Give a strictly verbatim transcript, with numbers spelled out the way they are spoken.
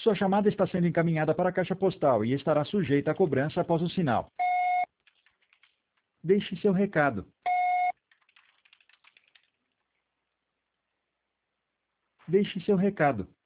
Sua chamada está sendo encaminhada para a caixa postal e estará sujeita a cobrança após o sinal. Deixe seu recado. Deixe seu recado.